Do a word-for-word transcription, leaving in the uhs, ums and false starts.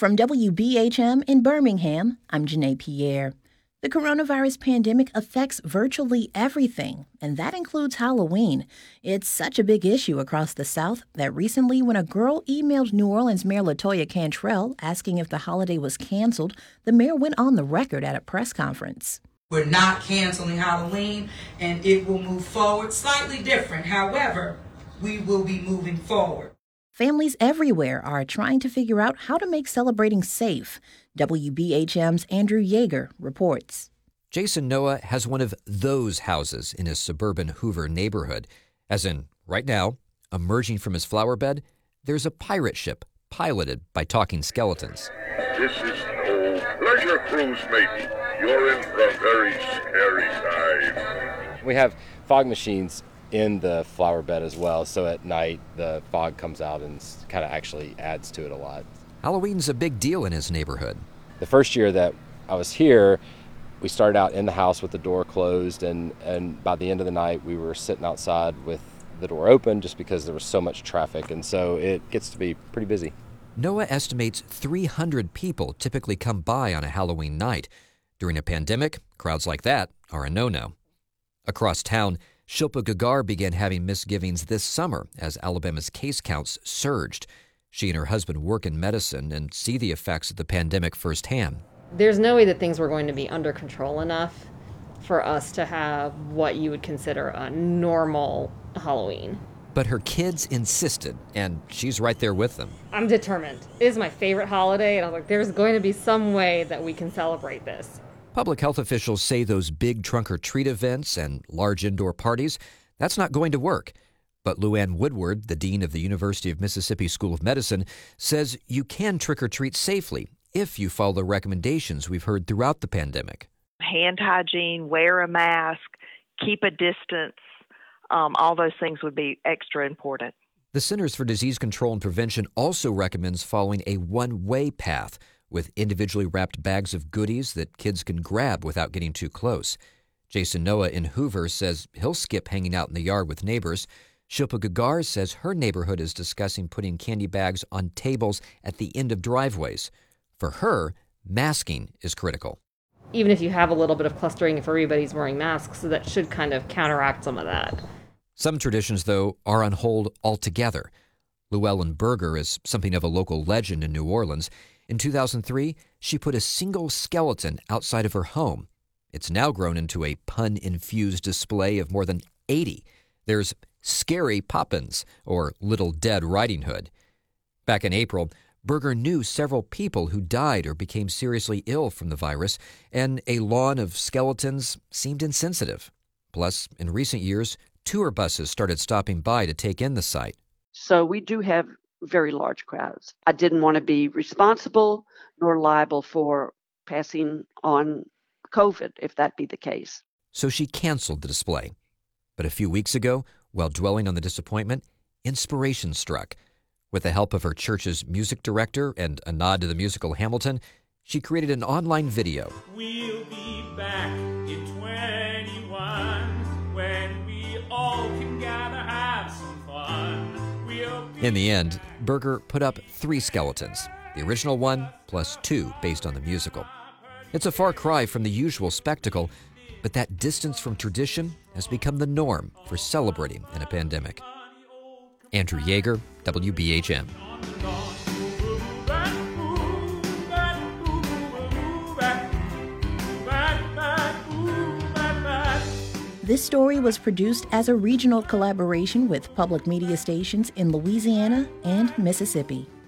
From W B H M in Birmingham, I'm Janae Pierre. The coronavirus pandemic affects virtually everything, and that includes Halloween. It's such a big issue across the South that recently when a girl emailed New Orleans Mayor LaToya Cantrell asking if the holiday was canceled, the mayor went on the record at a press conference. We're not canceling Halloween, and it will move forward slightly different. However, we will be moving forward. Families everywhere are trying to figure out how to make celebrating safe. W B H M's Andrew Yeager reports. Jason Noah has one of those houses in his suburban Hoover neighborhood. As in, right now, emerging from his flower bed, there's a pirate ship piloted by talking skeletons. This is no pleasure cruise, matey. You're in for a very scary time. We have fog machines in the flower bed as well, so at night the fog comes out and kind of actually adds to it a lot. Halloween's a big deal in his neighborhood. The first year that I was here, we started out in the house with the door closed, and, and by the end of the night we were sitting outside with the door open just because there was so much traffic, and so it gets to be pretty busy. Noah estimates three hundred people typically come by on a Halloween night. During a pandemic, crowds like that are a no-no. Across town, Shilpa Gagar began having misgivings this summer as Alabama's case counts surged. She and her husband work in medicine and see the effects of the pandemic firsthand. There's no way that things were going to be under control enough for us to have what you would consider a normal Halloween. But her kids insisted, and she's right there with them. I'm determined. It is my favorite holiday, and I'm like, there's going to be some way that we can celebrate this. Public health officials say those big trunk-or-treat events and large indoor parties, that's not going to work. But Luann Woodward, the dean of the University of Mississippi School of Medicine, says you can trick-or-treat safely if you follow the recommendations we've heard throughout the pandemic. Hand hygiene, wear a mask, keep a distance, um, all those things would be extra important. The Centers for Disease Control and Prevention also recommends following a one-way path with individually wrapped bags of goodies that kids can grab without getting too close. Jason Noah in Hoover says he'll skip hanging out in the yard with neighbors. Shilpa Gagar says her neighborhood is discussing putting candy bags on tables at the end of driveways. For her, masking is critical. Even if you have a little bit of clustering, if everybody's wearing masks, so that should kind of counteract some of that. Some traditions, though, are on hold altogether. Llewellyn Berger is something of a local legend in New Orleans. In two thousand three, she put a single skeleton outside of her home. It's now grown into a pun-infused display of more than eighty. There's Scary Poppins, or Little Dead Riding Hood. Back in April, Berger knew several people who died or became seriously ill from the virus, and a lawn of skeletons seemed insensitive. Plus, in recent years, tour buses started stopping by to take in the site. So we do have very large crowds. I didn't want to be responsible nor liable for passing on COVID, if that be the case. So she canceled the display. But a few weeks ago, while dwelling on the disappointment, inspiration struck. With the help of her church's music director and a nod to the musical Hamilton, she created an online video. We'll be back in twenty-one when we all can gather, have some fun. We'll In the end, Berger put up three skeletons, the original one plus two based on the musical. It's a far cry from the usual spectacle, but that distance from tradition has become the norm for celebrating in a pandemic. Andrew Yeager, W B H M. This story was produced as a regional collaboration with public media stations in Louisiana and Mississippi.